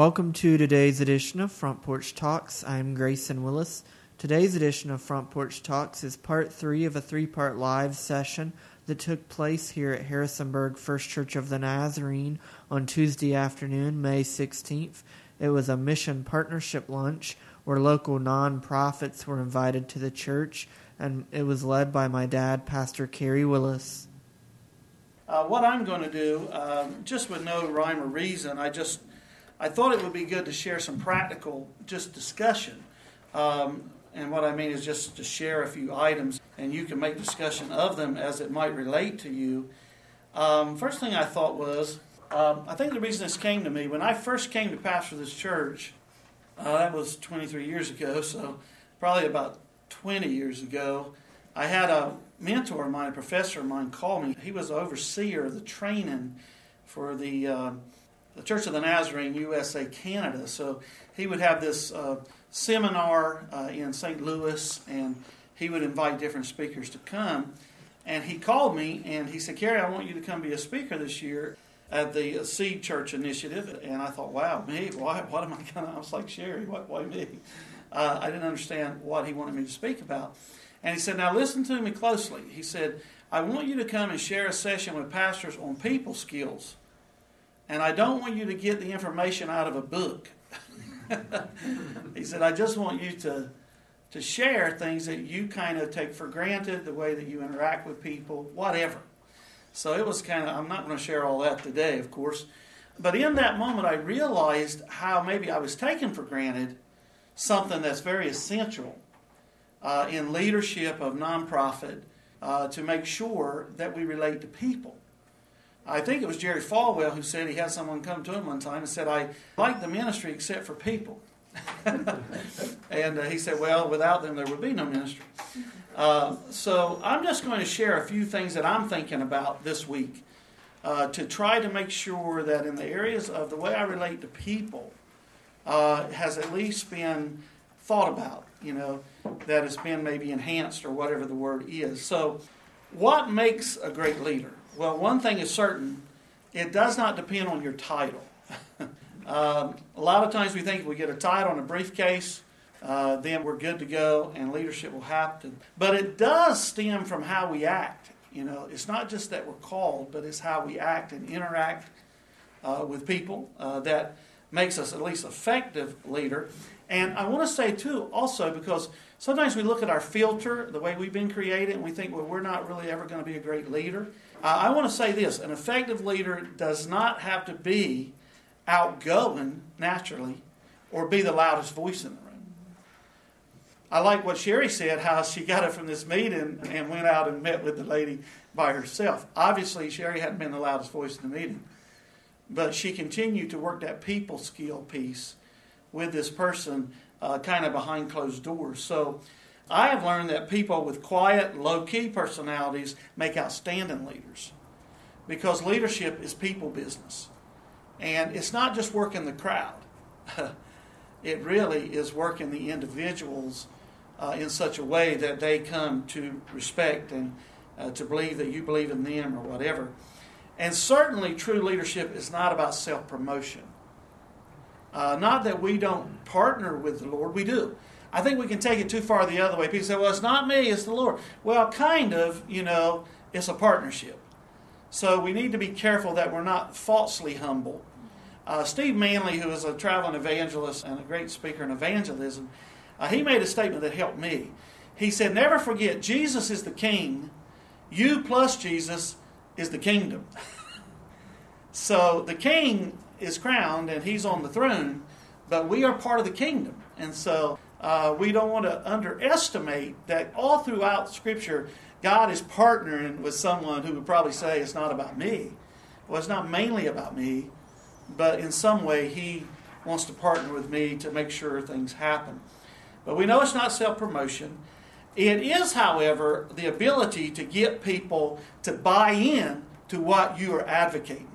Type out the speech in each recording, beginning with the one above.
Welcome to today's edition of Front Porch Talks. I'm Grayson Willis. Today's edition of Front Porch Talks is part 3 of a 3-part live session that took place here at Harrisonburg First Church of the Nazarene on Tuesday afternoon, May 16th. It was a mission partnership lunch where local nonprofits were invited to the church, and it was led by my dad, Pastor Kerry Willis. What I'm going to do, just with no rhyme or reason, I thought it would be good to share some practical discussion. And what I mean is just to share a few items, and you can make discussion of them as it might relate to you. First thing I thought was, I think the reason this came to me, when I first came to pastor this church, that was 23 years ago, so probably about 20 years ago, I had a mentor of mine, a professor of mine, call me. He was the overseer of the training for the Church of the Nazarene, USA, Canada. So he would have this seminar in St. Louis, and he would invite different speakers to come. And he called me, and he said, "Kerry, I want you to come be a speaker this year at the Seed Church Initiative." And I thought, wow, me? What am I going to... I was like, "Sherry, why me?" I didn't understand what he wanted me to speak about. And he said, "Now listen to me closely." He said, "I want you to come and share a session with pastors on people skills. And I don't want you to get the information out of a book." He said, "I just want you to share things that you kind of take for granted, the way that you interact with people, whatever." So it was kind of, I'm not going to share all that today, of course. But in that moment, I realized how maybe I was taking for granted something that's very essential in leadership of nonprofit to make sure that we relate to people. I think it was Jerry Falwell who said he had someone come to him one time and said, "I like the ministry except for people." And he said, "Well, without them there would be no ministry." So I'm just going to share a few things that I'm thinking about this week to try to make sure that in the areas of the way I relate to people has at least been thought about, that it's been maybe enhanced or whatever the word is. So what makes a great leader? Well, one thing is certain, it does not depend on your title. A lot of times we think if we get a title and a briefcase, then we're good to go and leadership will happen. But it does stem from how we act. It's not just that we're called, but it's how we act and interact with people that makes us at least effective leader. And I want to say too, also, because sometimes we look at our filter, the way we've been created, and we think, well, we're not really ever going to be a great leader. I want to say this, an effective leader does not have to be outgoing naturally or be the loudest voice in the room. I like what Sherry said, how she got it from this meeting and went out and met with the lady by herself. Obviously, Sherry hadn't been the loudest voice in the meeting, but she continued to work that people skill piece with this person kind of behind closed doors. So I have learned that people with quiet, low-key personalities make outstanding leaders, because leadership is people business. And it's not just working the crowd. It really is working the individuals in such a way that they come to respect and to believe that you believe in them or whatever. And certainly true leadership is not about self-promotion. Not that we don't partner with the Lord, we do. I think we can take it too far the other way. People say, "Well, it's not me, it's the Lord." Well, kind of, it's a partnership. So we need to be careful that we're not falsely humble. Steve Manley, who is a traveling evangelist and a great speaker in evangelism, he made a statement that helped me. He said, "Never forget, Jesus is the king. You plus Jesus is the kingdom." So the king is crowned and he's on the throne, but we are part of the kingdom. And so we don't want to underestimate that all throughout Scripture, God is partnering with someone who would probably say, "It's not about me." Well, it's not mainly about me, but in some way He wants to partner with me to make sure things happen. But we know it's not self-promotion. It is, however, the ability to get people to buy in to what you are advocating.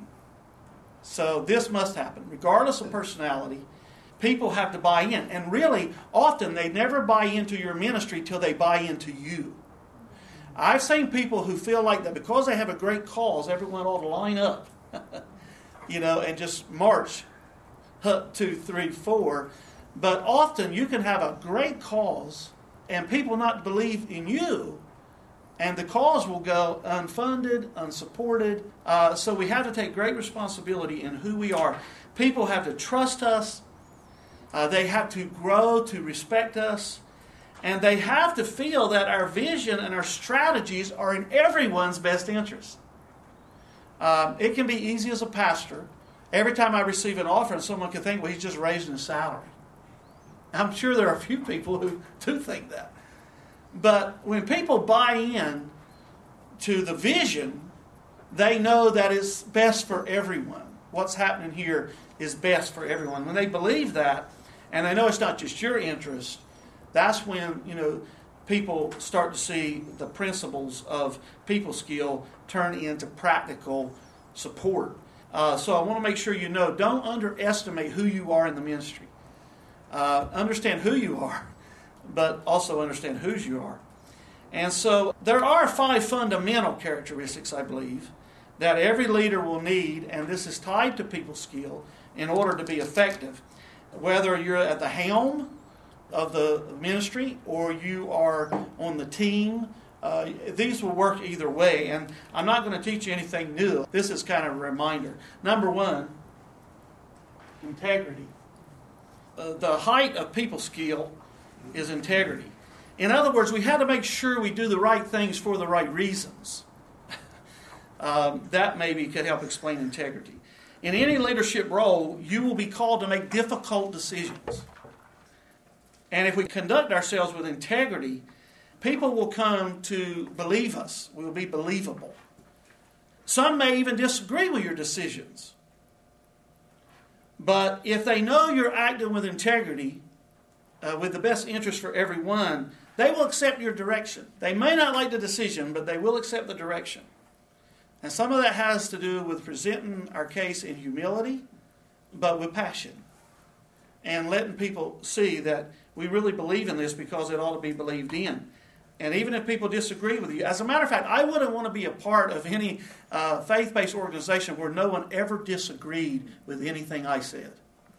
So this must happen. Regardless of personality, people have to buy in. And really, often they never buy into your ministry till they buy into you. I've seen people who feel like that because they have a great cause, everyone ought to line up, and just march 2, 3, 4. But often you can have a great cause and people not believe in you, and the cause will go unfunded, unsupported. So we have to take great responsibility in who we are. People have to trust us. They have to grow to respect us. And they have to feel that our vision and our strategies are in everyone's best interest. It can be easy as a pastor. Every time I receive an offering, someone can think, well, he's just raising his salary. I'm sure there are a few people who do think that. But when people buy in to the vision, they know that it's best for everyone. What's happening here is best for everyone. When they believe that, and they know it's not just your interest, that's when, people start to see the principles of people skill turn into practical support. So I want to make sure you know, don't underestimate who you are in the ministry. Understand who you are, but also understand whose you are. And so there are 5 fundamental characteristics, I believe, that every leader will need, and this is tied to people skill, in order to be effective. Whether you're at the helm of the ministry or you are on the team, these will work either way. And I'm not going to teach you anything new. This is kind of a reminder. Number 1, integrity. The height of people skill is integrity. In other words, we have to make sure we do the right things for the right reasons. That maybe could help explain integrity. In any leadership role, you will be called to make difficult decisions. And if we conduct ourselves with integrity, people will come to believe us. We will be believable. Some may even disagree with your decisions. But if they know you're acting with integrity, with the best interest for everyone, they will accept your direction. They may not like the decision, but they will accept the direction. And some of that has to do with presenting our case in humility, but with passion. And letting people see that we really believe in this because it ought to be believed in. And even if people disagree with you, as a matter of fact, I wouldn't want to be a part of any faith-based organization where no one ever disagreed with anything I said.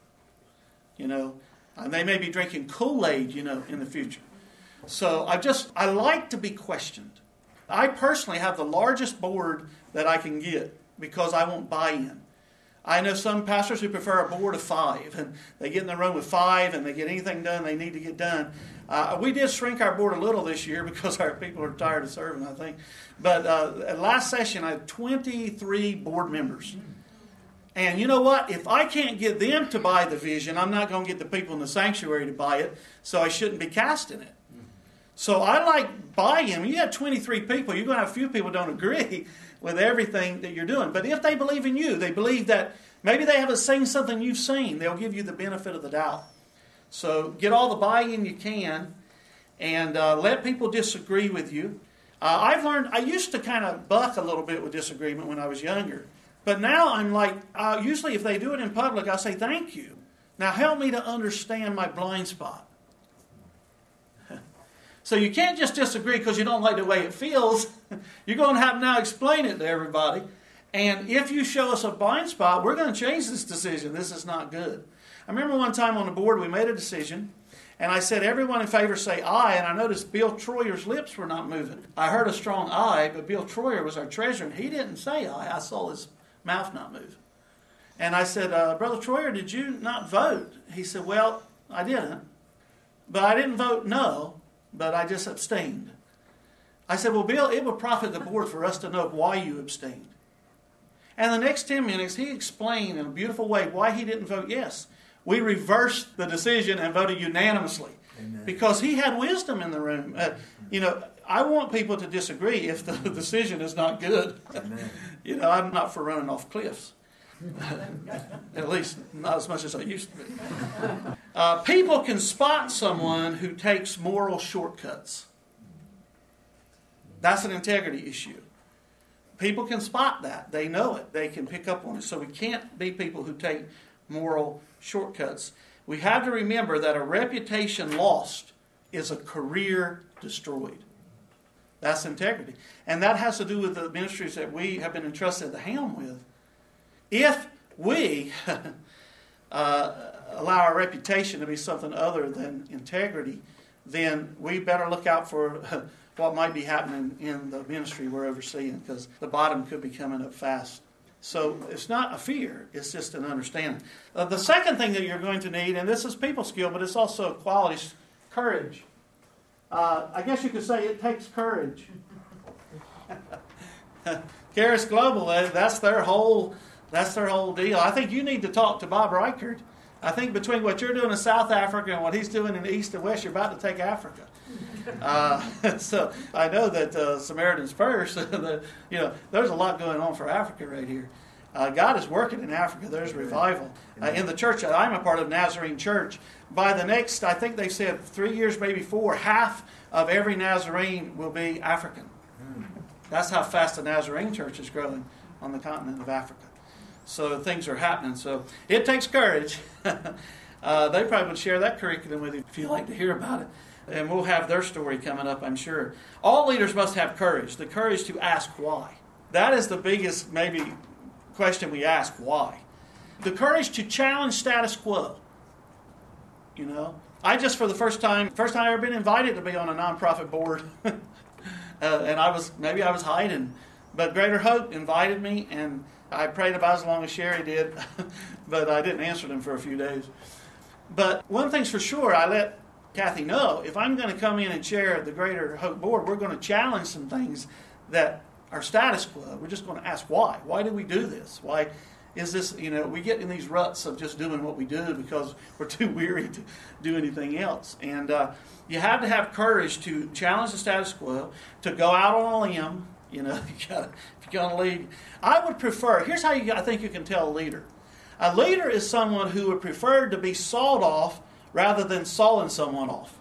And they may be drinking Kool-Aid, in the future. So I like to be questioned. I personally have the largest board that I can get because I won't buy in. I know some pastors who prefer a board of 5, and they get in the room with 5 and they get anything done they need to get done. We did shrink our board a little this year because our people are tired of serving, I think. But at last session, I had 23 board members. And you know what? If I can't get them to buy the vision, I'm not going to get the people in the sanctuary to buy it, so I shouldn't be casting it. So I like buy-in. When you have 23 people, you're going to have a few people who don't agree with everything that you're doing. But if they believe in you, they believe that maybe they haven't seen something you've seen, they'll give you the benefit of the doubt. So get all the buy-in you can and let people disagree with you. I've learned, I used to kind of buck a little bit with disagreement when I was younger. But now I'm like, usually if they do it in public, I say, thank you. Now help me to understand my blind spot. So you can't just disagree because you don't like the way it feels. You're going to have to now explain it to everybody. And if you show us a blind spot, we're going to change this decision. This is not good. I remember one time on the board we made a decision, and I said, everyone in favor say aye, and I noticed Bill Troyer's lips were not moving. I heard a strong aye, but Bill Troyer was our treasurer, and he didn't say aye. I saw his mouth not move. And I said, Brother Troyer, did you not vote? He said, well, I didn't. But I didn't vote no. But I just abstained. I said, well, Bill, it would profit the board for us to know why you abstained. And the next 10 minutes, he explained in a beautiful way why he didn't vote yes. We reversed the decision and voted unanimously. Amen. Because he had wisdom in the room. I want people to disagree if the decision is not good. I'm not for running off cliffs. At least not as much as I used to be. People can spot someone who takes moral shortcuts. That's an integrity issue. People can spot that. They know it. They can pick up on it. So we can't be people who take moral shortcuts. We have to remember that a reputation lost is a career destroyed. That's integrity. And that has to do with the ministries that we have been entrusted at the helm with. If we allow our reputation to be something other than integrity, then we better look out for what might be happening in the ministry we're overseeing, because the bottom could be coming up fast. So it's not a fear, it's just an understanding. The second thing that you're going to need, and this is people skill, but it's also quality, courage. I guess you could say it takes courage. Charis Global, that's their whole deal. I think you need to talk to Bob Reichert. I think between what you're doing in South Africa and what he's doing in the East and West, you're about to take Africa. So I know that Samaritan's Purse, there's a lot going on for Africa right here. God is working in Africa. There's revival. In the church that I'm a part of, Nazarene Church, by the next, I think they said 3 years, maybe 4, half of every Nazarene will be African. That's how fast the Nazarene Church is growing on the continent of Africa. So things are happening. So it takes courage. They probably would share that curriculum with you if you'd like to hear about it. And we'll have their story coming up, I'm sure. All leaders must have courage, the courage to ask why. That is the biggest, maybe, question we ask, why? The courage to challenge status quo. I just, for the first time I've ever been invited to be on a nonprofit board. And I was hiding. But Greater Hope invited me, and I prayed about as long as Sherry did, but I didn't answer them for a few days. But one thing's for sure, I let Kathy know, if I'm going to come in and chair the Greater Hope Board, we're going to challenge some things that are status quo. We're just going to ask why. Why do we do this? Why is this, we get in these ruts of just doing what we do because we're too weary to do anything else. And you have to have courage to challenge the status quo, to go out on a limb. If you're going to lead. I would prefer, here's how I think you can tell a leader. A leader is someone who would prefer to be sawed off rather than sawing someone off.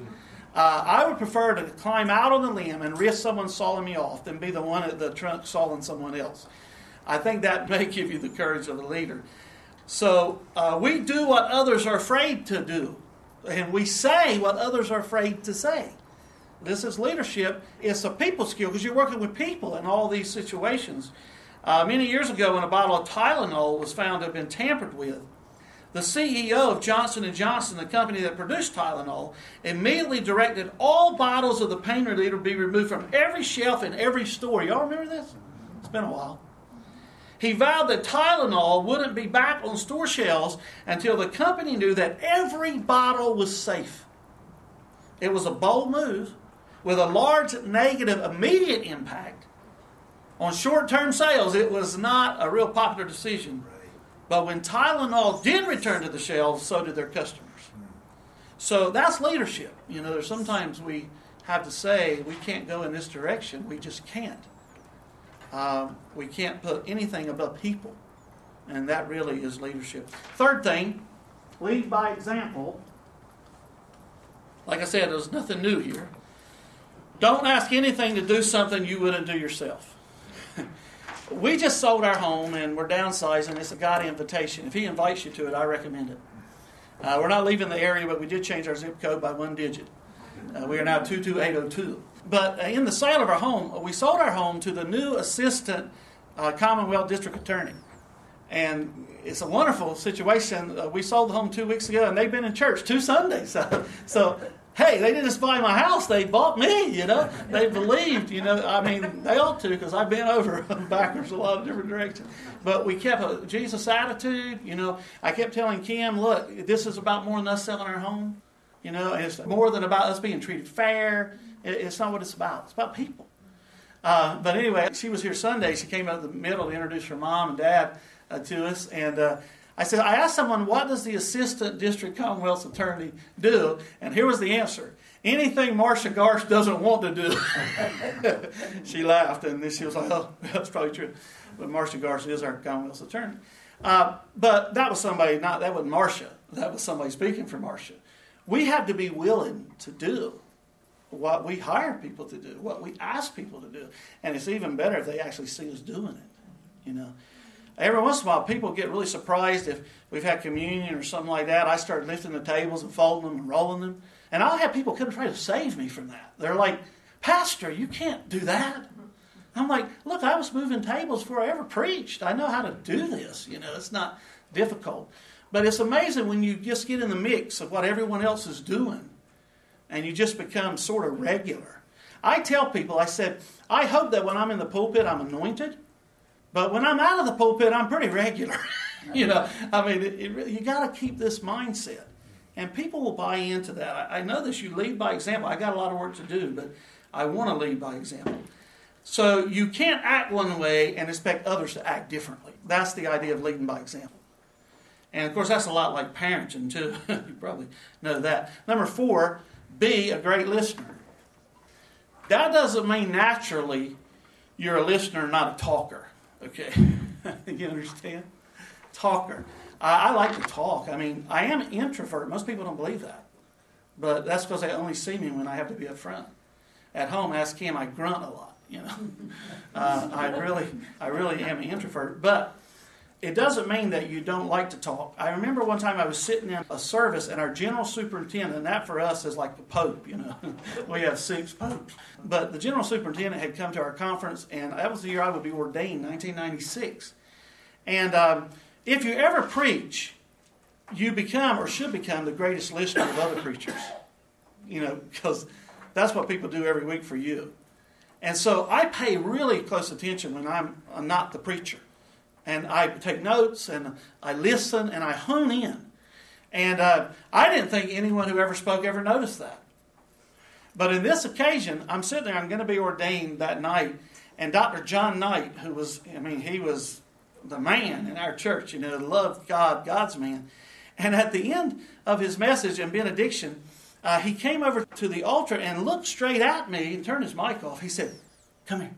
I would prefer to climb out on the limb and risk someone sawing me off than be the one at the trunk sawing someone else. I think that may give you the courage of a leader. So we do what others are afraid to do. And we say what others are afraid to say. This is leadership. It's a people skill because you're working with people in all these situations. Many years ago, when a bottle of Tylenol was found to have been tampered with, the CEO of Johnson & Johnson, the company that produced Tylenol, immediately directed all bottles of the pain reliever be removed from every shelf in every store. Y'all remember this? It's been a while. He vowed that Tylenol wouldn't be back on store shelves until the company knew that every bottle was safe. It was a bold move with a large negative immediate impact. On short-term sales, it was not a real popular decision. But when Tylenol did return to the shelves, so did their customers. So that's leadership. There's sometimes we have to say, we can't go in this direction. We just can't. We can't put anything above people. And that really is leadership. Third thing, lead by example. Like I said, there's nothing new here. Don't ask anything to do something you wouldn't do yourself. We just sold our home and we're downsizing. It's a God invitation. If He invites you to it, I recommend it. We're not leaving the area, but we did change our zip code by 1 digit. We are now 22802. But in the sale of our home, we sold our home to the new assistant Commonwealth District Attorney. And it's a wonderful situation. We sold the home 2 weeks ago, and they've been in church 2 Sundays. So hey, they didn't just buy my house, they bought me, They believed, they ought to, because I've been over backwards a lot of different directions. But we kept a Jesus attitude, I kept telling Kim, look, this is about more than us selling our home. It's more than about us being treated fair. It's not what it's about. It's about people. But anyway, she was here Sunday. She came out in the middle to introduce her mom and dad to us. And I asked someone, what does the Assistant District Commonwealth Attorney do? And here was the answer. Anything Marcia Garst doesn't want to do. She laughed, and then she was like, oh, that's probably true. But Marcia Garst is our Commonwealth Attorney. But that was somebody, that wasn't Marcia. That was somebody speaking for Marcia. We have to be willing to do what we hire people to do, what we ask people to do. And it's even better if they actually see us doing it, Every once in a while, people get really surprised if we've had communion or something like that. I start lifting the tables and folding them and rolling them. And I'll have people come try to save me from that. They're like, Pastor, you can't do that. I'm like, look, I was moving tables before I ever preached. I know how to do this. It's not difficult. But it's amazing when you just get in the mix of what everyone else is doing and you just become sort of regular. I tell people, I said, I hope that when I'm in the pulpit, I'm anointed. But when I'm out of the pulpit, I'm pretty regular. You got to keep this mindset. And people will buy into that. I know this, you lead by example. I got a lot of work to do, but I want to lead by example. So you can't act one way and expect others to act differently. That's the idea of leading by example. And of course, that's a lot like parenting too. You probably know that. Number 4, be a great listener. That doesn't mean naturally you're a listener, not a talker. Okay? You understand? Talker. I like to talk. I mean, I am an introvert. Most people don't believe that. But that's because they only see me when I have to be up front. At home, ask Kim, I grunt a lot. I really am an introvert. But it doesn't mean that you don't like to talk. I remember one time I was sitting in a service and our general superintendent, and that for us is like the Pope, We have 6 popes. But the general superintendent had come to our conference, and that was the year I would be ordained, 1996. And if you ever preach, you become or should become the greatest listener of other preachers. Because that's what people do every week for you. And so I pay really close attention when I'm not the preacher. And I take notes, and I listen, and I hone in. And I didn't think anyone who ever spoke ever noticed that. But in this occasion, I'm sitting there, I'm going to be ordained that night, and Dr. John Knight, he was the man in our church, loved God, God's man. And at the end of his message and benediction, he came over to the altar and looked straight at me and turned his mic off. He said, "Come here."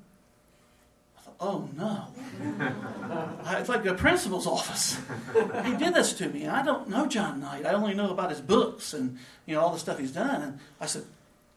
Oh, no. It's like the principal's office. He did this to me. And I don't know John Knight. I only know about his books and all the stuff he's done. And I said,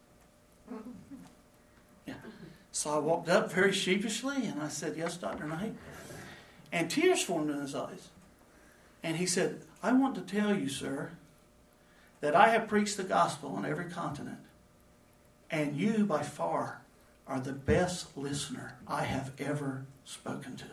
yeah. So I walked up very sheepishly and I said, "Yes, Dr. Knight." And tears formed in his eyes. And he said, "I want to tell you, sir, that I have preached the gospel on every continent. And you, by far, are the best listener I have ever spoken to."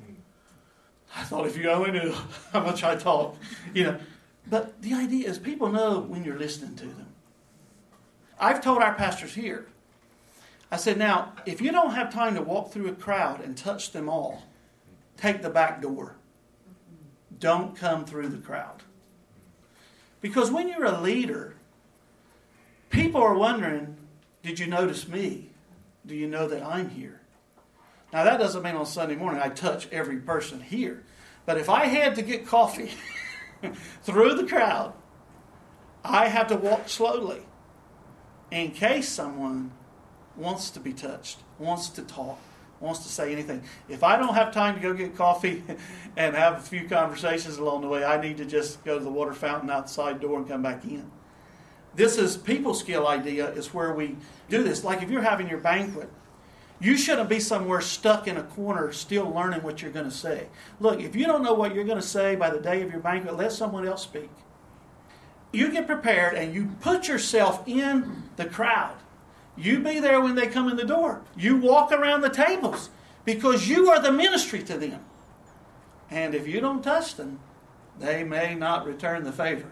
I thought, if you only knew how much I talk. But the idea is people know when you're listening to them. I've told our pastors here, I said, now, if you don't have time to walk through a crowd and touch them all, take the back door. Don't come through the crowd. Because when you're a leader, people are wondering, did you notice me? Do you know that I'm here? Now, that doesn't mean on Sunday morning I touch every person here. But if I had to get coffee through the crowd, I have to walk slowly in case someone wants to be touched, wants to talk, wants to say anything. If I don't have time to go get coffee and have a few conversations along the way, I need to just go to the water fountain outside door and come back in. This is people skill idea is where we do this. Like if you're having your banquet, you shouldn't be somewhere stuck in a corner still learning what you're going to say. Look, if you don't know what you're going to say by the day of your banquet, let someone else speak. You get prepared and you put yourself in the crowd. You be there when they come in the door. You walk around the tables because you are the ministry to them. And if you don't touch them, they may not return the favor.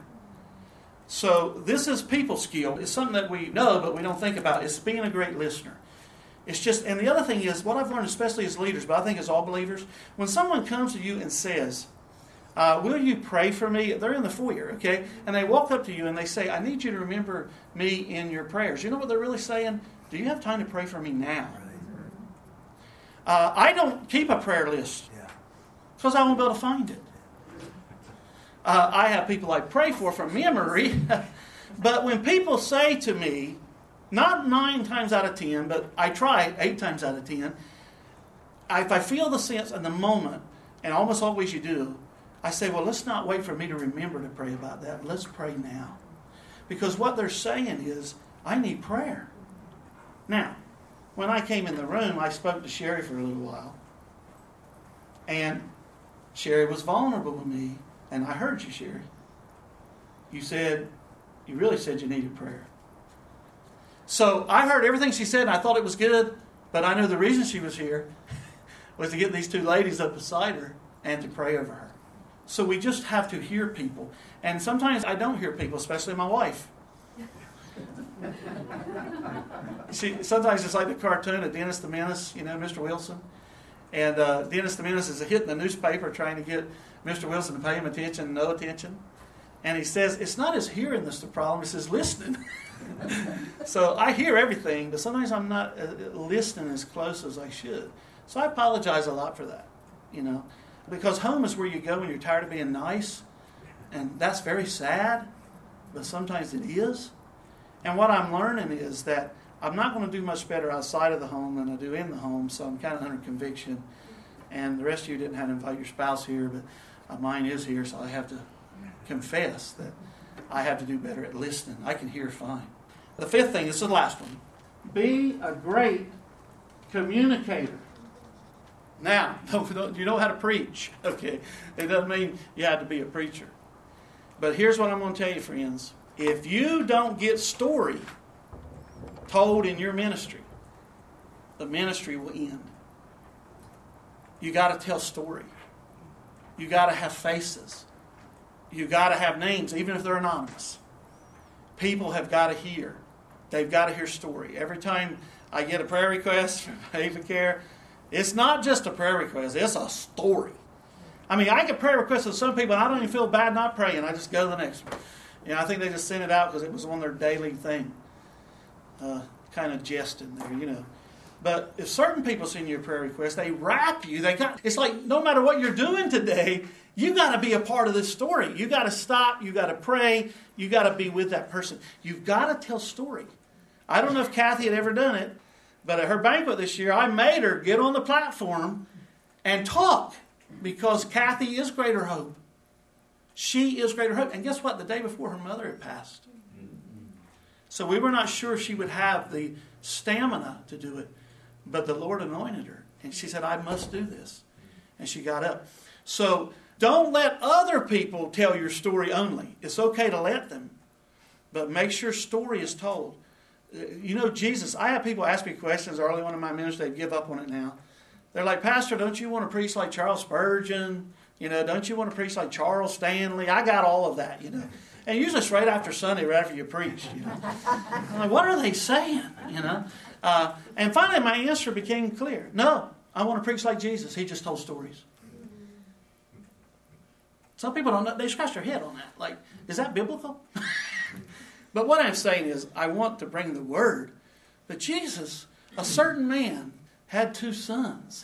So this is people skill. It's something that we know, but we don't think about. It's being a great listener. It's just, and the other thing is, what I've learned, especially as leaders, but I think as all believers, when someone comes to you and says, will you pray for me? They're in the foyer, okay? And they walk up to you and they say, I need you to remember me in your prayers. You know what they're really saying? Do you have time to pray for me now? I don't keep a prayer list because I won't be able to find it. I have people I pray for from memory. But when people say to me, not 9 times out of 10, but I try 8 times out of 10, if I feel the sense in the moment, and almost always you do, I say, well, let's not wait for me to remember to pray about that. Let's pray now. Because what they're saying is, I need prayer. Now, when I came in the room, I spoke to Sherry for a little while. And Sherry was vulnerable with me. And I heard you, Sherry. You really said you needed prayer. So I heard everything she said, and I thought it was good. But I knew the reason she was here was to get these 2 ladies up beside her and to pray over her. So we just have to hear people. And sometimes I don't hear people, especially my wife. Sometimes it's like the cartoon of Dennis the Menace, Mr. Wilson. And Dennis the Menace is hitting the newspaper trying to get Mr. Wilson to pay him attention, no attention. And he says, it's not his hearing that's the problem, it's his listening. So I hear everything, but sometimes I'm not listening as close as I should. So I apologize a lot for that, because home is where you go when you're tired of being nice. And that's very sad, but sometimes it is. And what I'm learning is that I'm not going to do much better outside of the home than I do in the home, so I'm kind of under conviction. And the rest of you didn't have to invite your spouse here, but mine is here, so I have to confess that I have to do better at listening. I can hear fine. The fifth thing, this is the last one. Be a great communicator. Now, you know how to preach. Okay, it doesn't mean you have to be a preacher. But here's what I'm going to tell you, friends. If you don't get story told in your ministry, the ministry will end. You got to tell story. You got to have faces. You got to have names, even if they're anonymous. People have got to hear. They've got to hear story. Every time I get a prayer request from Haven Care, it's not just a prayer request, it's a story. I mean, I get prayer requests of some people, and I don't even feel bad not praying. I just go to the next one. I think they just sent it out because it was on their daily thing. Kind of jesting there, But if certain people send you a prayer request, they wrap you. It's like no matter what you're doing today, you got to be a part of this story. You got to stop. You got to pray. You got to be with that person. You've got to tell story. I don't know if Kathy had ever done it, but at her banquet this year, I made her get on the platform and talk because Kathy is Greater Hope. She is Greater Hope. And guess what? The day before, her mother had passed. So we were not sure she would have the stamina to do it. But the Lord anointed her. And she said, I must do this. And she got up. So don't let other people tell your story only. It's okay to let them. But make sure story is told. Jesus, I have people ask me questions early on in my ministry. They give up on it now. They're like, Pastor, don't you want to preach like Charles Spurgeon? Don't you want to preach like Charles Stanley? I got all of that, And usually it's right after Sunday, right after you preach, I'm like, what are they saying, And finally my answer became clear. No, I want to preach like Jesus. He just told stories. Some people don't know. They scratch their head on that. Like, is that biblical? But what I'm saying is I want to bring the word. But Jesus, a certain man, had 2 sons.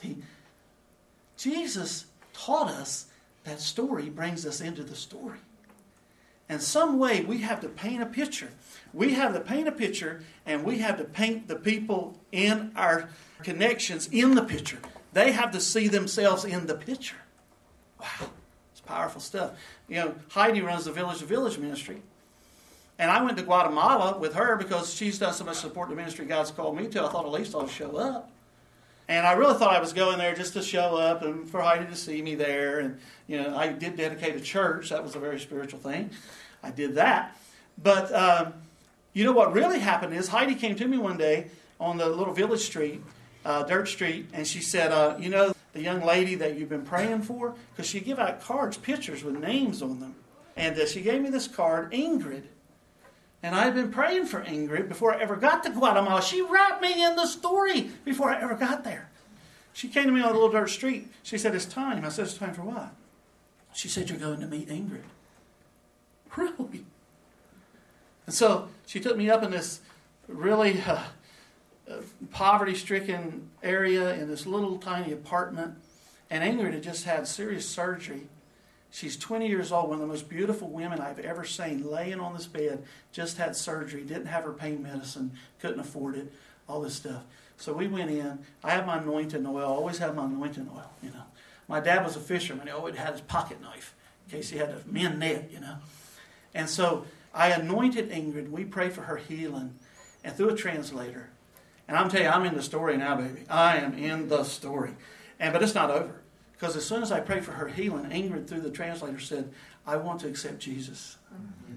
Jesus taught us that story brings us into the story. And some way we have to paint a picture. We have to paint a picture, and we have to paint the people in our connections in the picture. They have to see themselves in the picture. Wow, it's powerful stuff. Heidi runs the Village to Village ministry. And I went to Guatemala with her because she's done so much support the ministry God's called me to. I thought at least I'll show up. And I really thought I was going there just to show up and for Heidi to see me there. And, I did dedicate a church. That was a very spiritual thing. I did that. But, what really happened is Heidi came to me one day on the little village street, dirt street, and she said, the young lady that you've been praying for? Because she give out cards, pictures with names on them. And she gave me this card, Ingrid. And I had been praying for Ingrid before I ever got to Guatemala. She wrapped me in the story before I ever got there. She came to me on a little dirt street. She said, it's time. I said, it's time for what? She said, you're going to meet Ingrid. Really? And so she took me up in this really poverty-stricken area in this little tiny apartment. And Ingrid had just had serious surgery. She's 20 years old, one of the most beautiful women I've ever seen, laying on this bed, just had surgery, didn't have her pain medicine, couldn't afford it, all this stuff. So we went in. I have my anointing oil, always have my anointing oil, My dad was a fisherman. He always had his pocket knife in case he had to mend net, And so I anointed Ingrid. We prayed for her healing and through a translator. And I'm telling you, I'm in the story now, baby. I am in the story. But it's not over. Because as soon as I prayed for her healing, Ingrid, through the translator, said, I want to accept Jesus. Mm-hmm.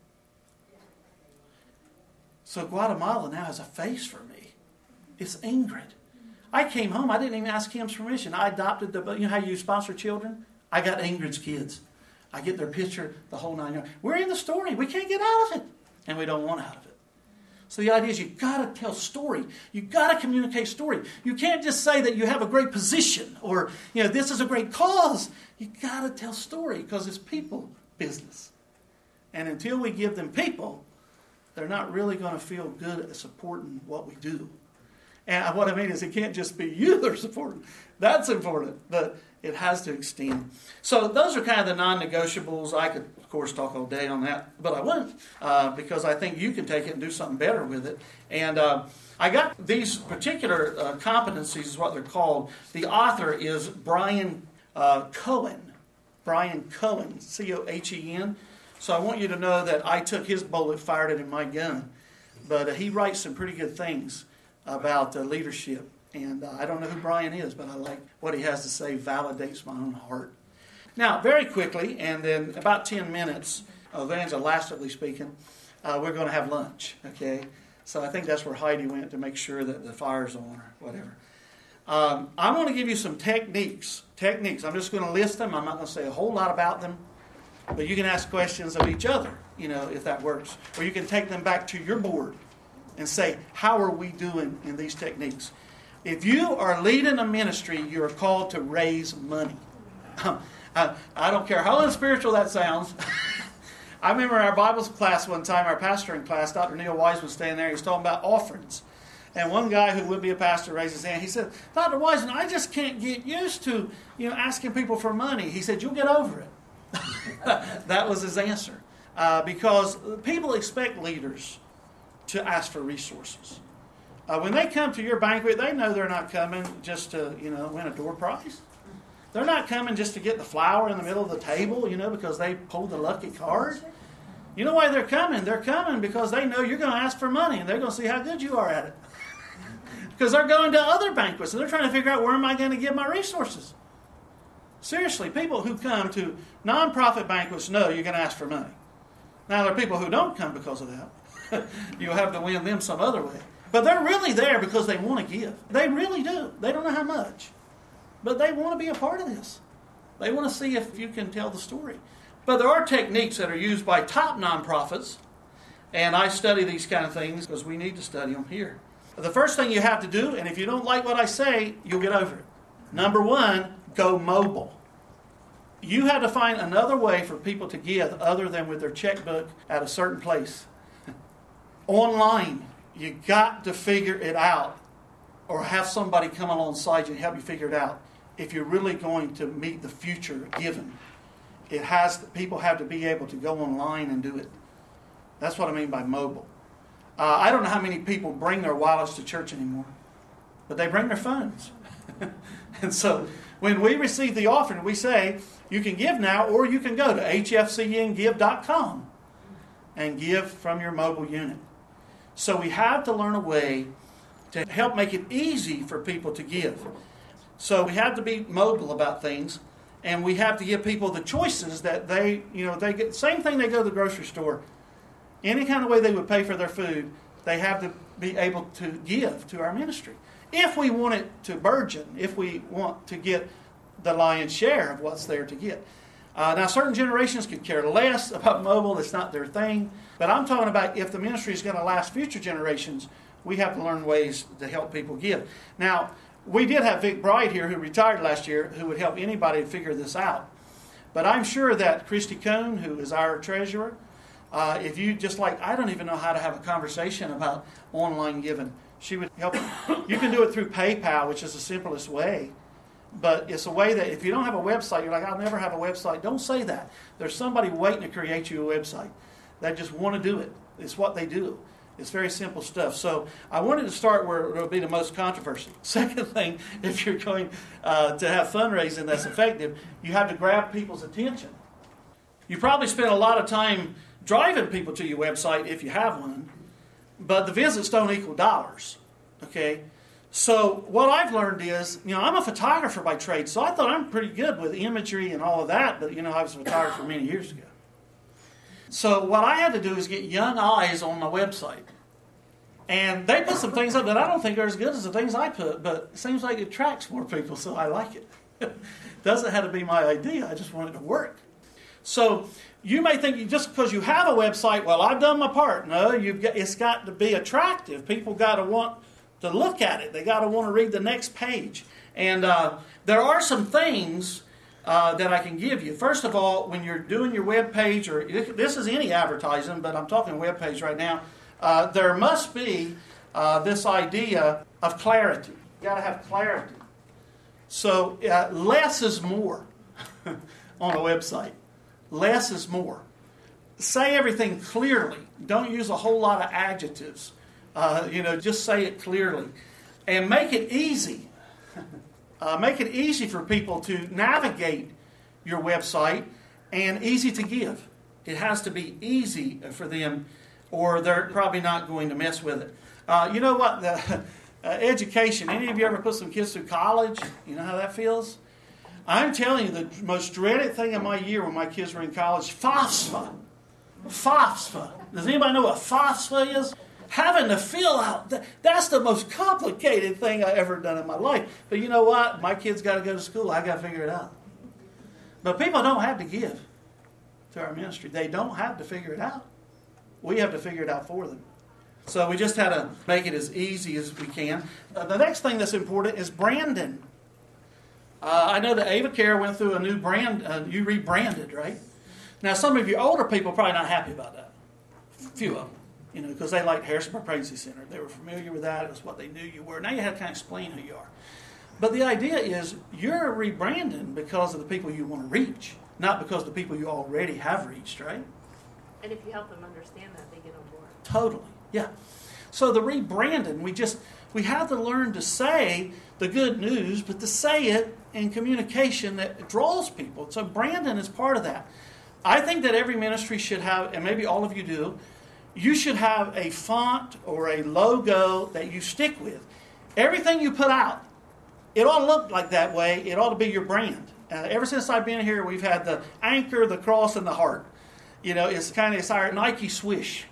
So Guatemala now has a face for me. It's Ingrid. I came home. I didn't even ask Kim's permission. I adopted how you sponsor children? I got Ingrid's kids. I get their picture, the whole 9 yards. We're in the story. We can't get out of it. And we don't want out of it. So the idea is you've got to tell story. You've got to communicate story. You can't just say that you have a great position or, this is a great cause. You've got to tell story because it's people business. And until we give them people, they're not really going to feel good at supporting what we do. And what I mean is it can't just be you that are supporting. That's important, but it has to extend. So those are kind of the non-negotiables. I could, of course, talk all day on that, but I won't because I think you can take it and do something better with it. And I got these particular competencies is what they're called. The author is Brian Cohen. Brian Cohen, Cohen. So I want you to know that I took his bullet, fired it in my gun. But he writes some pretty good things about leadership. And I don't know who Brian is, but I like what he has to say, validates my own heart. Now, very quickly, and then about 10 minutes, evangelistically speaking, we're going to have lunch, okay? So I think that's where Heidi went to make sure that the fire's on or whatever. I want to give you some techniques. I'm just going to list them. I'm not going to say a whole lot about them. But you can ask questions of each other, if that works. Or you can take them back to your board and say, how are we doing in these techniques? If you are leading a ministry, you are called to raise money. I don't care how unspiritual that sounds. I remember in our Bible class one time, our pastoring class, Dr. Neil Wise was standing there. He was talking about offerings. And one guy who would be a pastor raised his hand. He said, Dr. Wise, I just can't get used to asking people for money. He said, you'll get over it. That was his answer. Because people expect leaders to ask for resources. When they come to your banquet, they know they're not coming just to, win a door prize. They're not coming just to get the flower in the middle of the table, because they pulled the lucky card. You know why they're coming? They're coming because they know you're going to ask for money, and they're going to see how good you are at it. Because they're going to other banquets, and they're trying to figure out where am I going to get my resources. Seriously, people who come to nonprofit banquets know you're going to ask for money. Now, there are people who don't come because of that. You'll have to win them some other way. But they're really there because they want to give. They really do. They don't know how much. But they want to be a part of this. They want to see if you can tell the story. But there are techniques that are used by top nonprofits. And I study these kind of things because we need to study them here. The first thing you have to do, and if you don't like what I say, you'll get over it. Number one, go mobile. You have to find another way for people to give other than with their checkbook at a certain place. Online, you got to figure it out or have somebody come alongside you and help you figure it out. If you're really going to meet the future given, people have to be able to go online and do it. That's what I mean by mobile. I don't know how many people bring their wallets to church anymore, but they bring their phones. And so when we receive the offering, we say, you can give now or you can go to hfcngive.com and give from your mobile unit. So we have to learn a way to help make it easy for people to give. So we have to be mobile about things, and we have to give people the choices that they get. Same thing they go to the grocery store. Any kind of way they would pay for their food, they have to be able to give to our ministry. If we want it to burgeon, if we want to get the lion's share of what's there to get. Now, certain generations could care less about mobile. It's not their thing. But I'm talking about if the ministry is going to last future generations, we have to learn ways to help people give. Now, we did have Vic Bride here who retired last year who would help anybody figure this out. But I'm sure that Christy Cohn, who is our treasurer, if you just I don't even know how to have a conversation about online giving. She would help. You can do it through PayPal, which is the simplest way. But it's a way that if you don't have a website, you're like, I'll never have a website. Don't say that. There's somebody waiting to create you a website. They just want to do it. It's what they do. It's very simple stuff. So I wanted to start where it will be the most controversy. Second thing, if you're going to have fundraising that's effective, you have to grab people's attention. You probably spend a lot of time driving people to your website if you have one, but the visits don't equal dollars. Okay? So what I've learned is, I'm a photographer by trade, so I thought I'm pretty good with imagery and all of that, but, I was a photographer many years ago. So what I had to do is get young eyes on my website. And they put some things up that I don't think are as good as the things I put, but it seems like it attracts more people, so I like it. Doesn't have to be my idea, I just want it to work. So you may think just because you have a website, well, I've done my part. No, it's got to be attractive. People got to want to look at it. They got to want to read the next page. And there are some things that I can give you. First of all, when you're doing your web page, or this is any advertising, but I'm talking web page right now, there must be this idea of clarity. You got to have clarity. So less is more on a website. Less is more. Say everything clearly. Don't use a whole lot of adjectives. Just say it clearly. And make it easy. Make it easy for people to navigate your website and easy to give. It has to be easy for them, or they're probably not going to mess with it. You know what? The education. Any of you ever put some kids through college? You know how that feels? I'm telling you, the most dreaded thing of my year when my kids were in college, FAFSA. FAFSA. Does anybody know what FAFSA is? Having to fill out. That's the most complicated thing I've ever done in my life. But you know what? My kids got to go to school. I got to figure it out. But people don't have to give to our ministry. They don't have to figure it out. We have to figure it out for them. So we just had to make it as easy as we can. The next thing that's important is branding. I know that AvaCare went through a new brand. You rebranded, right? Now, some of you older people are probably not happy about that. A few of them, because they liked Harrisonburg Pregnancy Center. They were familiar with that. It was what they knew you were. Now you have to kind of explain who you are. But the idea is you're rebranding because of the people you want to reach, not because of the people you already have reached, right? And if you help them understand that, they get on board. Totally, yeah. So the rebranding, we have to learn to say the good news, but to say it in communication that draws people. So branding is part of that. I think that every ministry should have, and maybe all of you do, you should have a font or a logo that you stick with. Everything you put out, it ought to look like that way. It ought to be your brand. Ever since I've been here, we've had the anchor, the cross, and the heart. It's our Nike swish.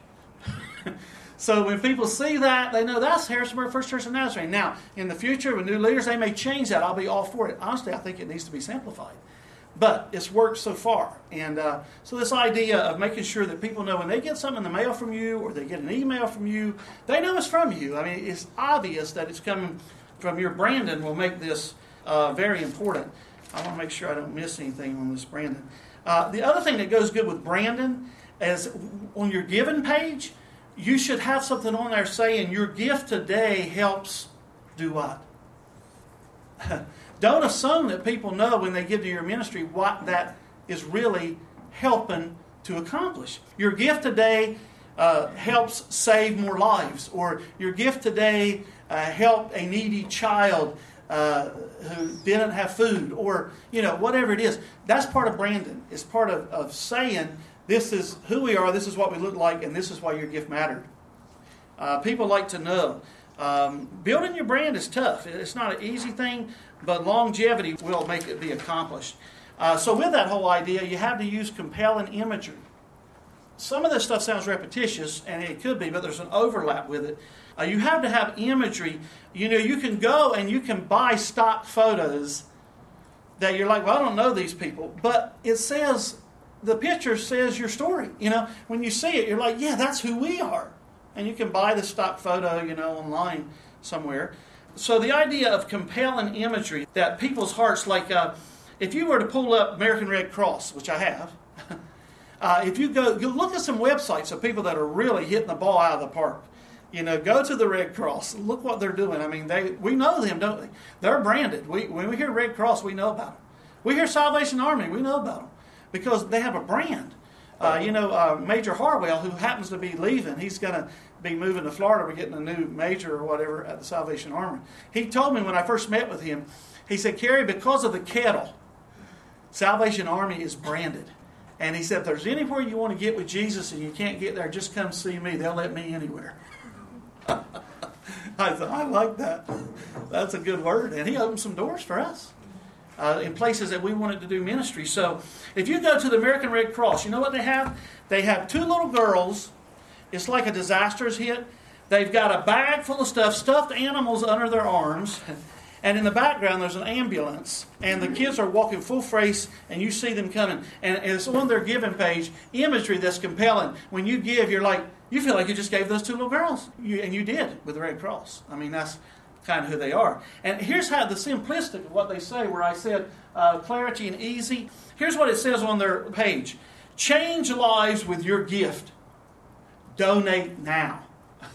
So when people see that, they know that's Harrisonburg First Church of Nazarene. Now, in the future, with new leaders, they may change that. I'll be all for it. Honestly, I think it needs to be simplified. But it's worked so far. And so this idea of making sure that people know when they get something in the mail from you or they get an email from you, they know it's from you. I mean, it's obvious that it's coming from your branding will make this very important. I want to make sure I don't miss anything on this branding. The other thing that goes good with branding is on your giving page, you should have something on there saying your gift today helps do what? Don't assume that people know when they give to your ministry what that is really helping to accomplish. Your gift today helps save more lives, or your gift today helped a needy child who didn't have food, or whatever it is. That's part of branding. It's part of saying this is who we are, this is what we look like, and this is why your gift mattered. People like to know. Building your brand is tough. It's not an easy thing, but longevity will make it be accomplished. So with that whole idea, you have to use compelling imagery. Some of this stuff sounds repetitious, and it could be, but there's an overlap with it. You have to have imagery. You can go and you can buy stock photos that you're like, well, I don't know these people, but it says, the picture says your story. When you see it, you're like, yeah, that's who we are. And you can buy the stock photo, online somewhere. So the idea of compelling imagery that people's hearts, like if you were to pull up American Red Cross, which I have, if you look at some websites of people that are really hitting the ball out of the park. Go to the Red Cross. Look what they're doing. I mean, we know them, don't they? They're branded. When we hear Red Cross, we know about them. We hear Salvation Army, we know about them because they have a brand. Major Harwell, who happens to be leaving, he's going to be moving to Florida. We're getting a new major or whatever at the Salvation Army. He told me when I first met with him, he said, Kerry, because of the kettle, Salvation Army is branded. And he said, if there's anywhere you want to get with Jesus and you can't get there, just come see me. They'll let me anywhere. I thought, I like that. That's a good word. And he opened some doors for us in places that we wanted to do ministry. So if you go to the American Red Cross, you know what they have? They have two little girls. It's like a disaster has hit. They've got a bag full of stuff, stuffed animals under their arms. and in the background there's an ambulance, and the kids are walking full face, and you see them coming, and it's on their giving page, imagery that's compelling. When you give, you're like, you feel like you just gave those two little girls, and you did with the Red Cross. I mean, that's kind of who they are. And here's how the simplistic of what they say, where I said clarity and easy. Here's what it says on their page: change lives with your gift. Donate now.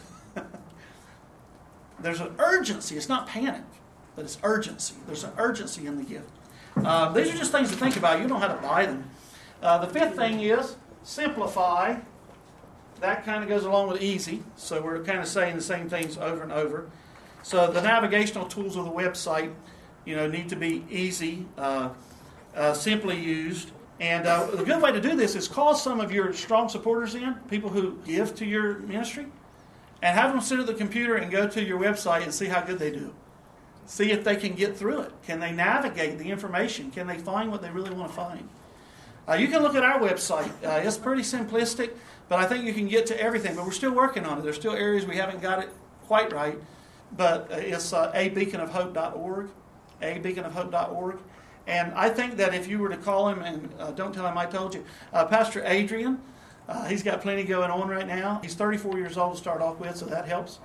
There's an urgency. It's not panic, but it's urgency. There's an urgency in the gift. These are just things to think about. You don't have to buy them. The fifth thing is simplify. That kind of goes along with easy. So we're kind of saying the same things over and over. So the navigational tools of the website, need to be easy, simply used. And a good way to do this is call some of your strong supporters in, people who give to your ministry, and have them sit at the computer and go to your website and see how good they do. See if they can get through it. Can they navigate the information? Can they find what they really want to find? You can look at our website. It's pretty simplistic, but I think you can get to everything. But we're still working on it. There's still areas we haven't got it quite right. But it's abeaconofhope.org, abeaconofhope.org. And I think that if you were to call him, and don't tell him I told you, Pastor Adrian, he's got plenty going on right now. He's 34 years old to start off with, so that helps.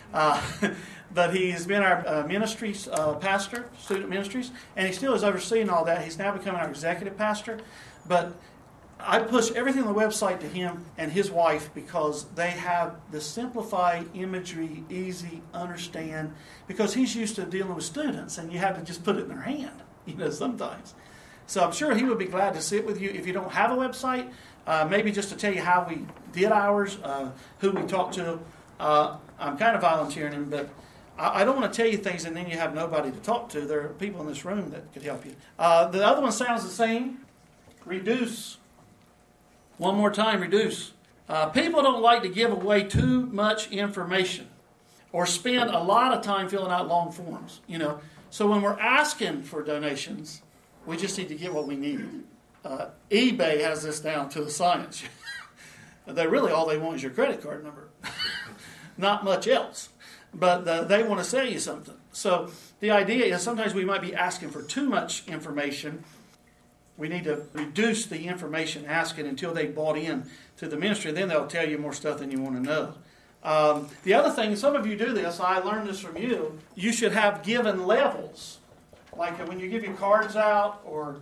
But he's been our ministries pastor, student ministries, and he still is overseeing all that. He's now becoming our executive pastor. But I push everything on the website to him and his wife because they have the simplified imagery, easy, understand, because he's used to dealing with students, and you have to just put it in their hand, sometimes. So I'm sure he would be glad to sit with you. If you don't have a website, maybe just to tell you how we did ours, who we talked to. I'm kind of volunteering him, but I don't want to tell you things and then you have nobody to talk to. There are people in this room that could help you. The other one sounds the same. Reduce. One more time, reduce. People don't like to give away too much information or spend a lot of time filling out long forms. So when we're asking for donations, we just need to get what we need. eBay has this down to a science. All they want is your credit card number. Not much else. But they want to sell you something. So the idea is sometimes we might be asking for too much information. We need to reduce the information asking until they bought in to the ministry. Then they'll tell you more stuff than you want to know. The other thing, some of you do this, I learned this from you, you should have given levels. Like when you give your cards out or,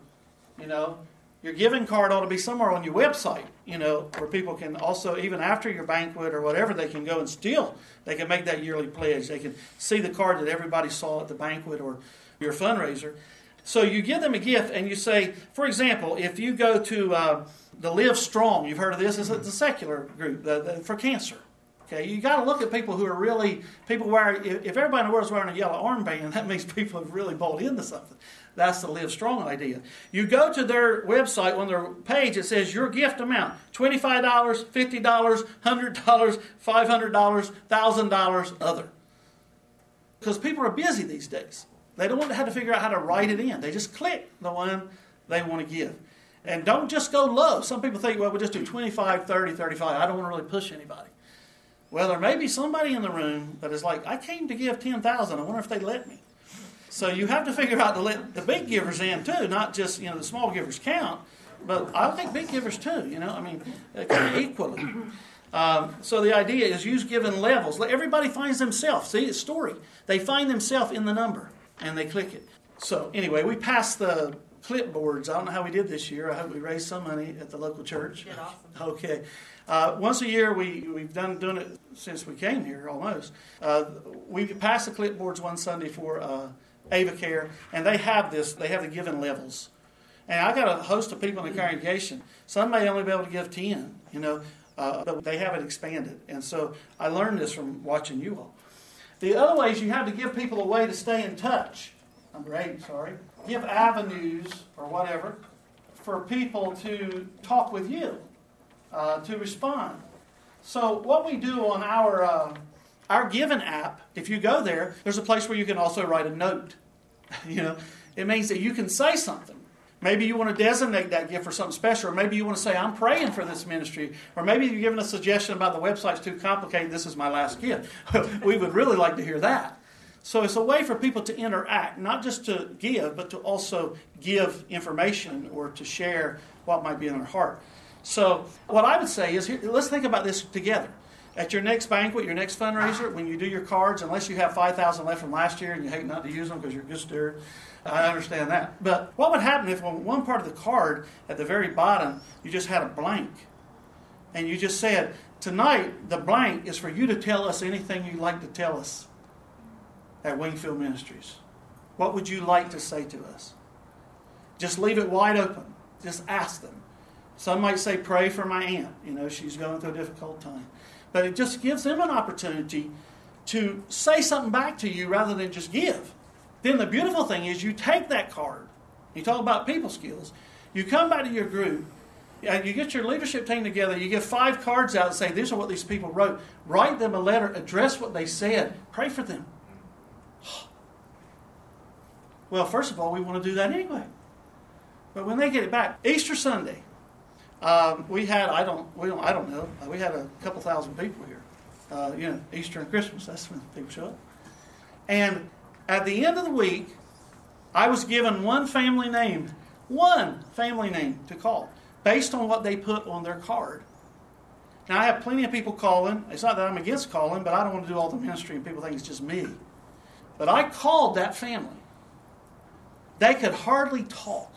your giving card ought to be somewhere on your website, where people can also, even after your banquet or whatever, they can go and they can make that yearly pledge. They can see the card that everybody saw at the banquet or your fundraiser. So you give them a gift and you say, for example, if you go to the Live Strong, you've heard of this, it's a secular group for cancer. Okay, you got to look at people who are really, if everybody in the world is wearing a yellow armband, that means people have really bought into something. That's the Live Strong idea. You go to their website, on their page, it says your gift amount, $25, $50, $100, $500, $1,000, other. Because people are busy these days. They don't want to have to figure out how to write it in. They just click the one they want to give. And don't just go low. Some people think, well, we'll just do 25, 30, 35. I don't want to really push anybody. Well, there may be somebody in the room that is like, I came to give $10,000. I wonder if they'd let me. So you have to figure out to let the big givers in too, not just, the small givers count. But I think big givers too, kind of equally. So the idea is use given levels. Everybody finds themselves. See, it's story. They find themselves in the number, and they click it. So anyway, we passed the clipboards. I don't know how we did this year. I hope we raised some money at the local church. You did awesome. Okay. Once a year, we've doing it since we came here almost. We pass the clipboards one Sunday for AvaCare, and they have the given levels. And I got a host of people in the congregation. Some may only be able to give 10, but they have it expanded. And so I learned this from watching you all. The other way is you have to give people a way to stay in touch. Number 8, sorry. Give avenues or whatever for people to talk with you, to respond. So what we do on our Given app, if you go there, there's a place where you can also write a note. It means that you can say something. Maybe you want to designate that gift for something special, or maybe you want to say, I'm praying for this ministry, or maybe you're giving a suggestion about the website's too complicated, this is my last gift. We would really like to hear that. So it's a way for people to interact, not just to give, but to also give information or to share what might be in their heart. So what I would say is, here, let's think about this together. At your next banquet, your next fundraiser, when you do your cards, unless you have $5,000 left from last year and you hate not to use them because you're a good steward, I understand that. But what would happen if on one part of the card at the very bottom, you just had a blank? And you just said, tonight, the blank is for you to tell us anything you'd like to tell us at Wingfield Ministries. What would you like to say to us? Just leave it wide open. Just ask them. Some might say, pray for my aunt. She's going through a difficult time. But it just gives them an opportunity to say something back to you rather than just give. Then the beautiful thing is you take that card. You talk about people skills. You come back to your group. You get your leadership team together. You give 5 cards out and say, these are what these people wrote. Write them a letter. Address what they said. Pray for them. Well, first of all, we want to do that anyway. But when they get it back, Easter Sunday, we had, I don't know, we had a couple thousand people here. Easter and Christmas, that's when people show up. And at the end of the week, I was given one family name to call, based on what they put on their card. Now, I have plenty of people calling. It's not that I'm against calling, but I don't want to do all the ministry and people think it's just me. But I called that family. They could hardly talk.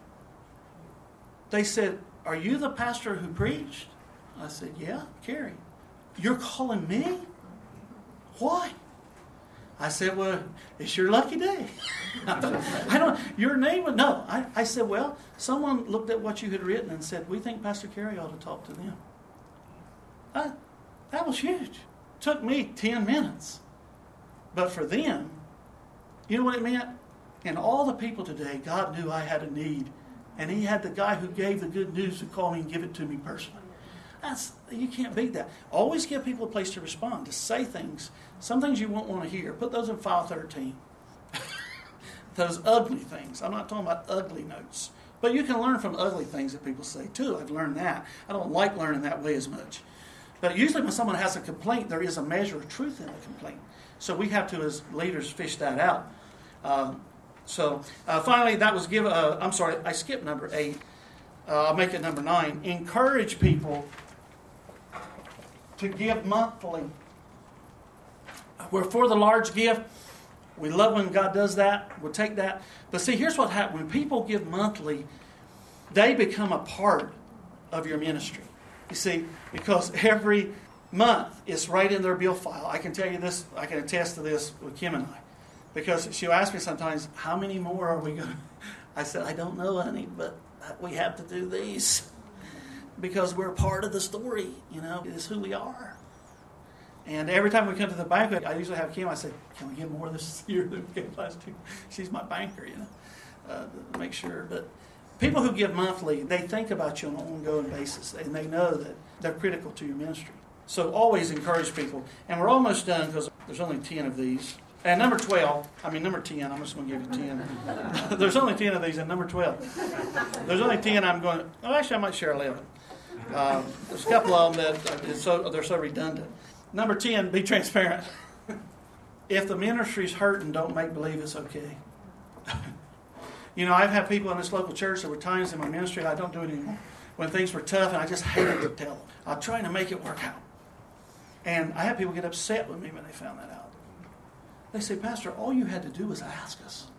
They said, are you the pastor who preached? I said, yeah, Carrie. You're calling me? Why? I said, well, it's your lucky day. Your name was, no. I said, well, someone looked at what you had written and said, we think Pastor Carrie ought to talk to them. That was huge. Took me 10 minutes. But for them, you know what it meant? And all the people today, God knew I had a need. And He had the guy who gave the good news to call me and give it to me personally. You can't beat that. Always give people a place to respond, to say things. Some things you won't want to hear. Put those in file 13. Those ugly things. I'm not talking about ugly notes. But you can learn from ugly things that people say too. I've learned that. I don't like learning that way as much. But usually when someone has a complaint, there is a measure of truth in the complaint. So we have to, as leaders, fish that out. Finally, that was I skipped number 8. I'll make it number 9. Encourage people to give monthly. We're for the large gift. We love when God does that. We'll take that. But see, here's what happens. When people give monthly, they become a part of your ministry. You see, because every month it's right in their bill file. I can tell you this, I can attest to this with Kim and I. Because she'll ask me sometimes, how many more are we going to... I said, I don't know, honey, but we have to do these. Because we're part of the story, it's who we are. And every time we come to the banquet, I usually have Kim, I say, can we get more this year than we gave last year? She's my banker, to make sure. But people who give monthly, they think about you on an ongoing basis, and they know that they're critical to your ministry. So always encourage people. And we're almost done because there's only 10 of these. And number 10, I'm just going to give you 10. There's only 10 of these, and number 12. There's only 10 actually I might share 11. There's a couple of them that they're so redundant. Number 10, be transparent. If the ministry's hurting, don't make believe it's okay. I've had people in this local church, there were times in my ministry, I don't do it anymore, when things were tough, and I just hated to tell them. I'm trying to make it work out. And I had people get upset with me when they found that out. They say, Pastor, all you had to do was ask us.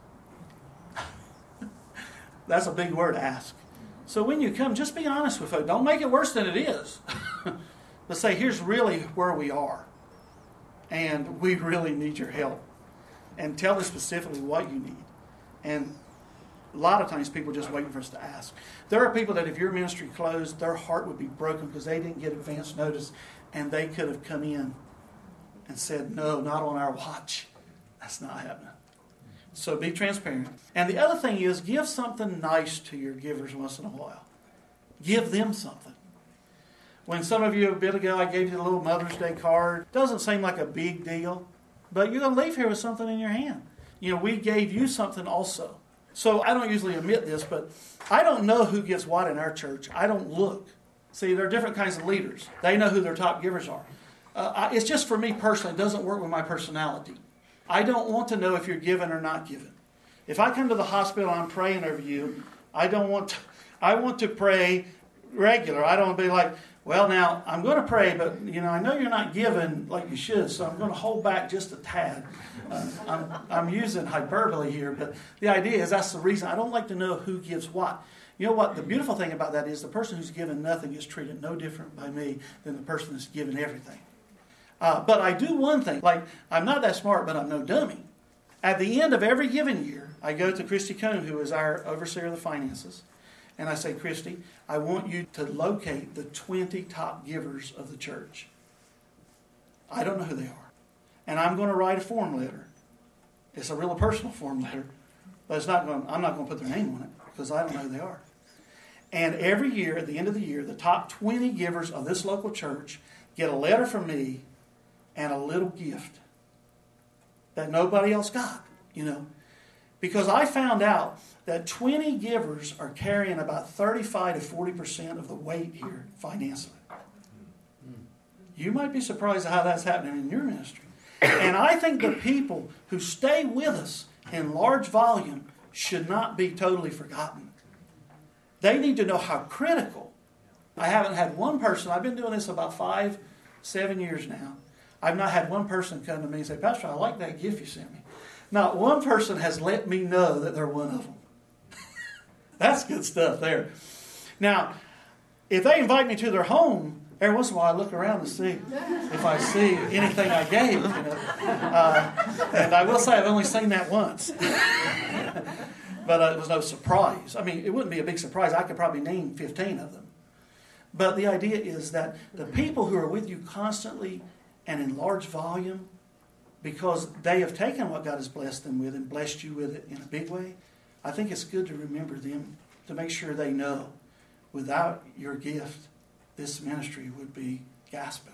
That's a big word, ask. So when you come, just be honest with folks. Don't make it worse than it is. But say, here's really where we are. And we really need your help. And tell us specifically what you need. And a lot of times people are just waiting for us to ask. There are people that if your ministry closed, their heart would be broken because they didn't get advance notice. And they could have come in and said, no, not on our watch. That's not happening. So be transparent. And the other thing is, give something nice to your givers once in a while. Give them something. When some of you a bit ago, I gave you a little Mother's Day card. Doesn't seem like a big deal, but you're going to leave here with something in your hand. We gave you something also. So I don't usually admit this, but I don't know who gives what in our church. I don't look. See, there are different kinds of leaders. They know who their top givers are. It's just for me personally. It doesn't work with my personality. I don't want to know if you're given or not given. If I come to the hospital and I'm praying over you, I want to pray regular. I don't want to be like, well, now, I'm going to pray, but, I know you're not given like you should, so I'm going to hold back just a tad. I'm using hyperbole here, but the idea is that's the reason. I don't like to know who gives what. You know what? The beautiful thing about that is the person who's given nothing is treated no different by me than the person that's given everything. But I do one thing. Like, I'm not that smart, but I'm no dummy. At the end of every given year, I go to Christy Cohn, who is our overseer of the finances, and I say, Christy, I want you to locate the 20 top givers of the church. I don't know who they are. And I'm going to write a form letter. It's a real personal form letter, but I'm not going to put their name on it because I don't know who they are. And every year, at the end of the year, the top 20 givers of this local church get a letter from me and a little gift that nobody else got, Because I found out that 20 givers are carrying about 35 to 40% of the weight here financially. You might be surprised at how that's happening in your ministry. And I think the people who stay with us in large volume should not be totally forgotten. They need to know how critical. I haven't had one person, I've been doing this about 5-7 years now. I've not had one person come to me and say, Pastor, I like that gift you sent me. Not one person has let me know that they're one of them. That's good stuff there. Now, if they invite me to their home, every once in a while I look around to see if I see anything I gave. And I will say I've only seen that once. But it was no surprise. I mean, it wouldn't be a big surprise. I could probably name 15 of them. But the idea is that the people who are with you constantly and in large volume, because they have taken what God has blessed them with and blessed you with it in a big way, I think it's good to remember them, to make sure they know without your gift, this ministry would be gasping.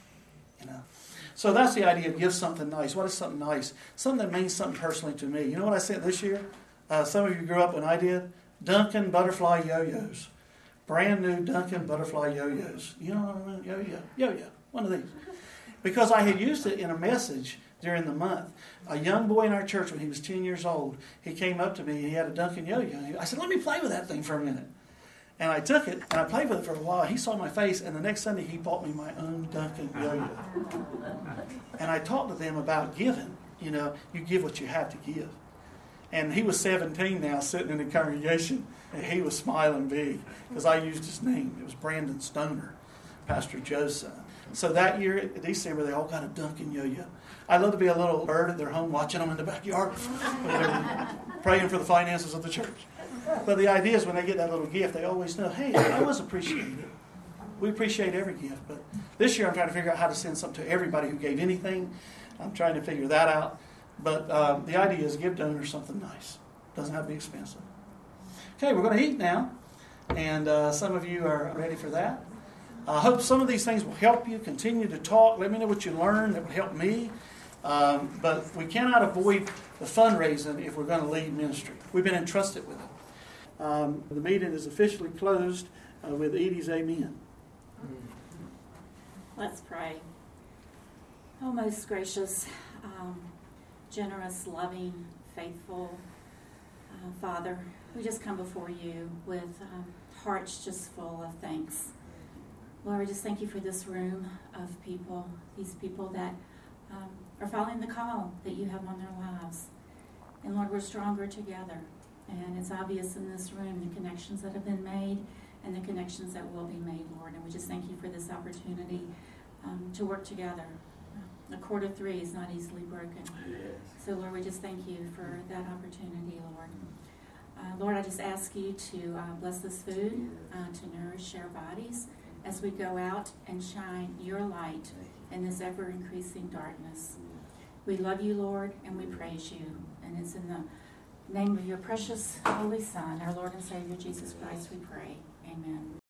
So that's the idea of give something nice. What is something nice? Something that means something personally to me. You know what I said this year? Some of you grew up when I did. Duncan Butterfly Yo-Yos. Brand new Duncan Butterfly Yo-Yos. You know what I mean? Yo-yo. One of these. Because I had used it in a message during the month. A young boy in our church, when he was 10 years old, he came up to me and he had a Duncan Yo-Yo. I said, let me play with that thing for a minute. And I took it and I played with it for a while. He saw my face, and the next Sunday he bought me my own Duncan Yo-Yo. And I talked to them about giving. You give what you have to give. And he was 17 now, sitting in the congregation, and he was smiling big because I used his name. It was Brandon Stoner, Pastor Joe's son. So that year, in December, they all got a Duncan Yo-Yo. I love to be a little bird at their home, watching them in the backyard, praying for the finances of the church. But the idea is when they get that little gift, they always know, hey, I was appreciated. We appreciate every gift. But this year, I'm trying to figure out how to send something to everybody who gave anything. I'm trying to figure that out. But the idea is give donors something nice. Doesn't have to be expensive. Okay, we're going to eat now. And some of you are ready for that. I hope some of these things will help you. Continue to talk. Let me know what you learned that would help me. But we cannot avoid the fundraising if we're going to lead ministry. We've been entrusted with it. The meeting is officially closed with Edie's amen. Let's pray. Oh, most gracious, generous, loving, faithful Father, we just come before you with hearts just full of thanks. Lord, we just thank you for this room of people, these people that are following the call that you have on their lives. And Lord, we're stronger together. And it's obvious in this room the connections that have been made and the connections that will be made, Lord. And we just thank you for this opportunity to work together. A cord of three is not easily broken. Yes. So, Lord, we just thank you for that opportunity, Lord. Lord, I just ask you to bless this food, to nourish our bodies as we go out and shine your light in this ever-increasing darkness. We love you, Lord, and we praise you. And it's in the name of your precious Holy Son, our Lord and Savior, Jesus Christ, we pray. Amen.